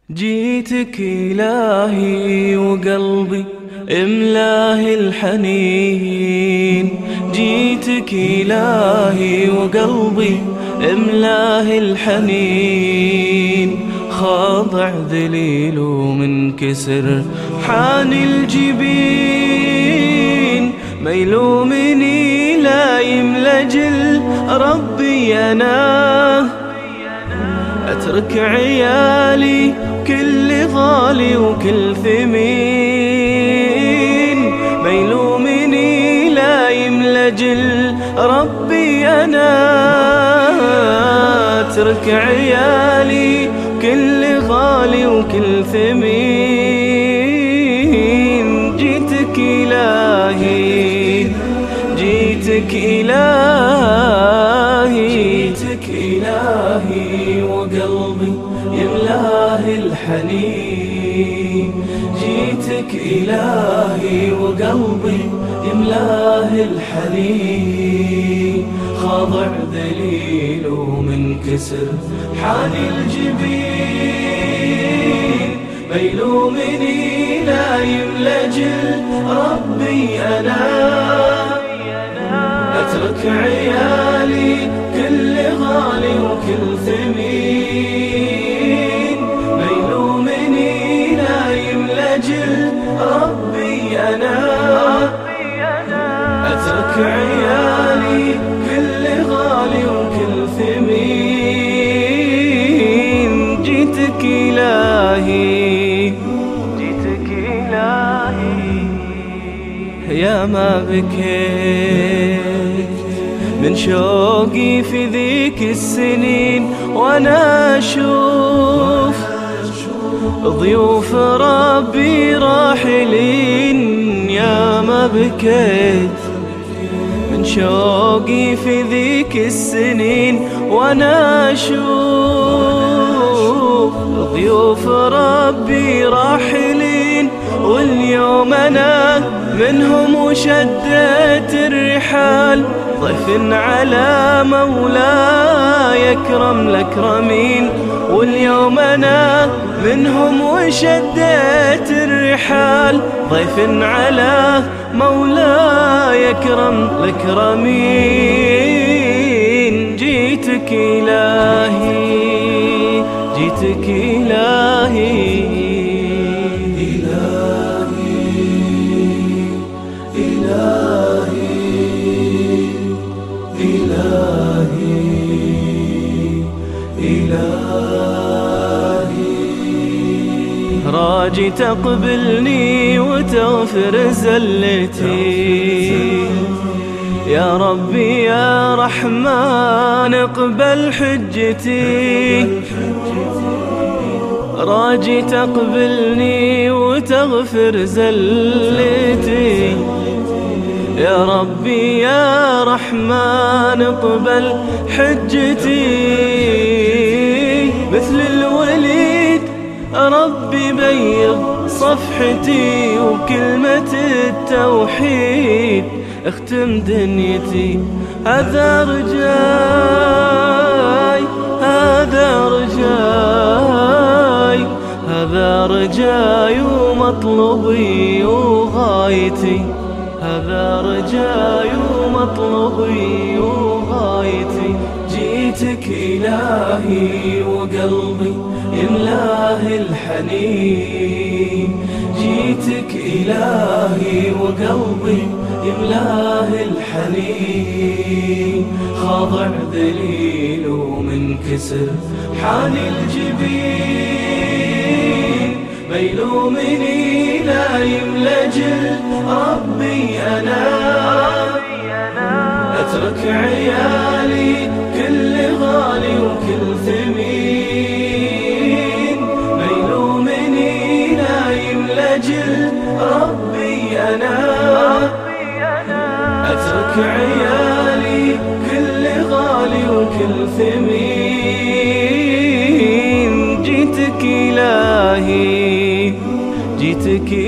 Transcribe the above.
جيتك إلهي وقلبي املاه الحنين، جيتك إلهي وقلبي املاه الحنين، خاضع ذليل ومنكسر حان الجبين، ما يلومني لا يملجل ربي أنا، أترك عيالي كل غالي وكل ثمين، ما يلومني لا يملجل ربي أنا، أترك عيالي كل غالي وكل ثمين. جيتك إلهي، جيتك إلهي، جيتك إلهي وقلبي يملاه الحنين، جيتك إلهي وقلبي يملاه الحنين، خاضع ذليل ومنكسر حان الجبين، ما يلومني لا يملجل ربي أنا، أترك عيالي كل غالي وكل ثمين، ما يلومني لا يملجل ربي أنا، أترك عيالي كل غالي وكل ثمين. جيتك إلهي، جيتك إلهي، يا ما بكيت من شوقي في ذيك السنين، وانا اشوف ضيوف ربي راحلين، يا ما بكيت من شوقي في ذيك السنين، وانا اشوف ضيوف ربي راحلين، واليوم انا منهم وشديت الرحال، ضيف على مولاي يكرم الأكرمين، واليوم أنا منهم وشديت الرحال، ضيف على مولاي يكرم الأكرمين. جيتك إلهي، جيتك إلهي، راجي تقبلني وتغفر زلتي، يا ربي يا رحمن اقبل حجتي، راجي تقبلني وتغفر زلتي، يا ربي يا رحمن اقبل حجتي، مثل الوليد ربي بيض صفحتي، وكلمة التوحيد اختم دنيتي، هذا رجاي، هذا رجاي، هذا رجاي ومطلبي وغايتي، هذا رجاي ومطلبي وغايتي. جيتك إلهي وقلبي يملاه الحنين، جيتك إلهي وقلبي يملاه الحنين، خاضع ذليل ومنكسر حان الجبين، ما يلومني لا يملجل ربي أنا، أترك عيالي كل غالي وكل ثمين، ما يلومني لا يملجل ربي أنا، أترك عيالي كل غالي وكل ثمين. جيتك إلهي، جيتك